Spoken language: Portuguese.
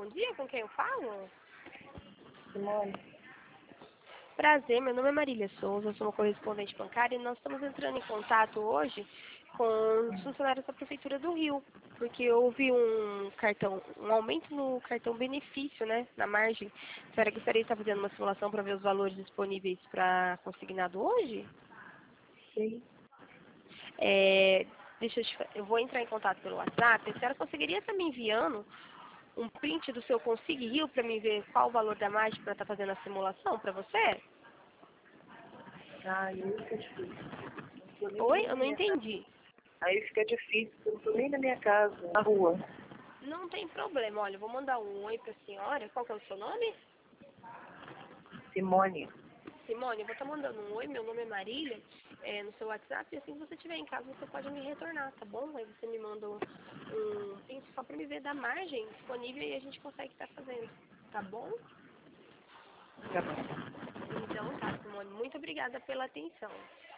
bom dia, com quem eu falo? Simone, Prazer, meu nome é Marília Souza, eu sou uma correspondente bancária e nós estamos entrando em contato hoje com os funcionários da Prefeitura do Rio, porque houve um aumento no cartão benefício, né, na margem. A senhora gostaria de estar fazendo uma simulação para ver os valores disponíveis para consignado hoje? sim. É, eu vou entrar em contato pelo WhatsApp. A senhora conseguiria estar me enviando um print do seu Consigue Rio para mim ver qual o valor da margem para estar fazendo a simulação para você? Aí fica difícil. Não tô Oi? nem Eu na não minha casa. entendi. Aí fica difícil, eu não tô nem na minha casa, na rua. Não tem problema. Olha, eu vou mandar um oi para a senhora. Qual que é o seu nome? Simone, Simone, eu vou estar mandando um oi. Meu nome é Marília, no seu WhatsApp. E assim que você estiver em casa, você pode me retornar, tá bom? Aí você me manda um print só para me ver da margem disponível e a gente consegue estar fazendo, tá bom? tá bom. Então tá, Simone. Muito obrigada pela atenção.